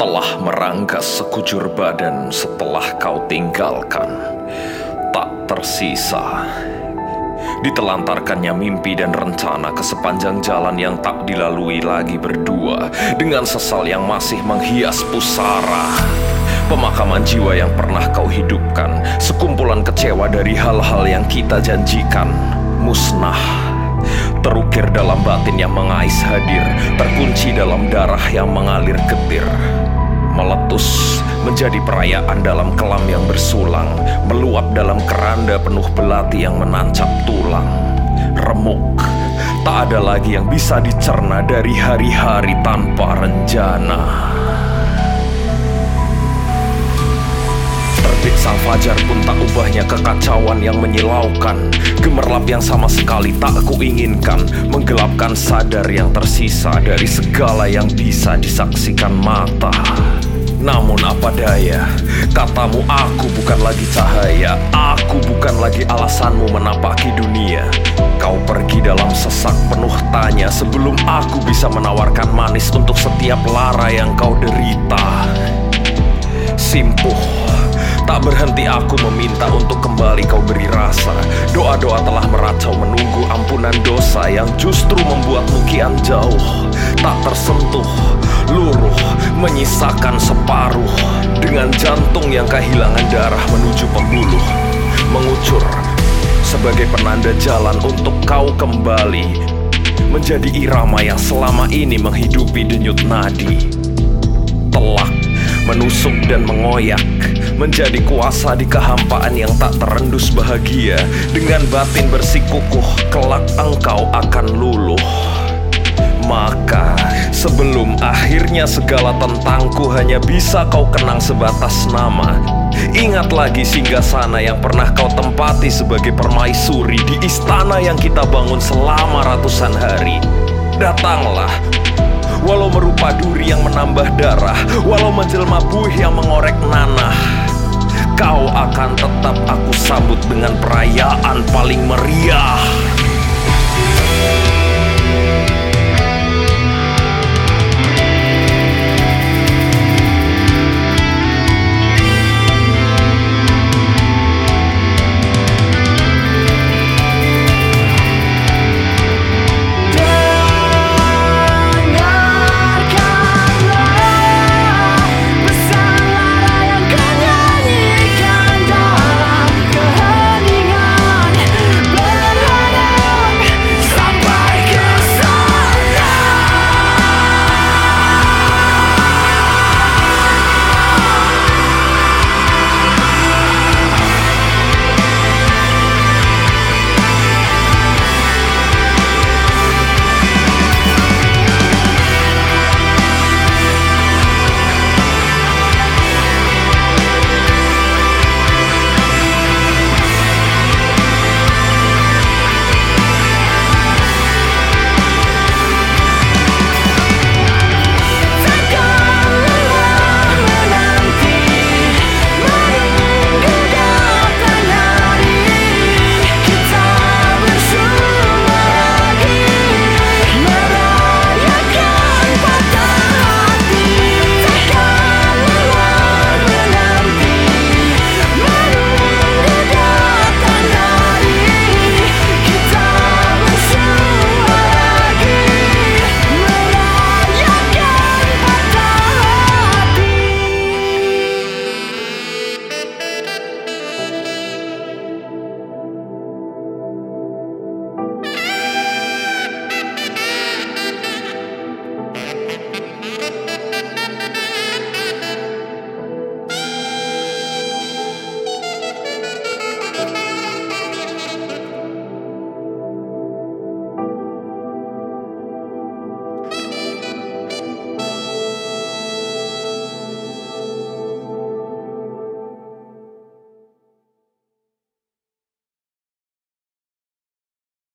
Telah meranggas sekujur badan setelah kau tinggalkan, tak tersisa. Ditelantarkannya mimpi dan rencana ke sepanjang jalan yang tak dilalui lagi berdua, dengan sesal yang masih menghias pusara. Pemakaman jiwa yang pernah kau hidupkan, sekumpulan kecewa dari hal-hal yang kita janjikan, musnah. Terukir dalam batin yang mengais hadir, terkunci dalam darah yang mengalir getir. Meletus menjadi perayaan dalam kelam yang bersulang, meluap dalam keranda penuh belati yang menancap tulang. Remuk, tak ada lagi yang bisa dicerna dari hari-hari tanpa rencana. Terbit sang fajar pun tak ubahnya kekacauan yang menyilaukan, gemerlap yang sama sekali tak kuinginkan, menggelapkan sadar yang tersisa dari segala yang bisa disaksikan mata. Namun apa daya, katamu aku bukan lagi cahaya, aku bukan lagi alasanmu menapaki dunia. Kau pergi dalam sesak penuh tanya, sebelum aku bisa menawarkan manis untuk setiap lara yang kau derita. Simpuh, tak berhenti aku meminta untuk kembali kau beri rasa. Doa-doa telah meracau menunggu ampunan dosa yang justru membuatmu kian jauh, tak tersentuh, luruh, menyisakan separuh. Dengan jantung yang kehilangan darah menuju pembuluh, mengucur sebagai penanda jalan untuk kau kembali menjadi irama yang selama ini menghidupi denyut nadi. Telak, menusuk dan mengoyak, menjadi kuasa di kehampaan yang tak terendus bahagia. Dengan batin bersikukuh, kelak engkau akan luluh. Maka sebelum akhirnya segala tentangku hanya bisa kau kenang sebatas nama, ingat lagi singgasana yang pernah kau tempati sebagai permaisuri di istana yang kita bangun selama ratusan hari. Datanglah, walau merupa duri yang menambah darah, walau menjelma buih yang mengorek nanah, kau akan tetap aku sambut dengan perayaan paling meriah.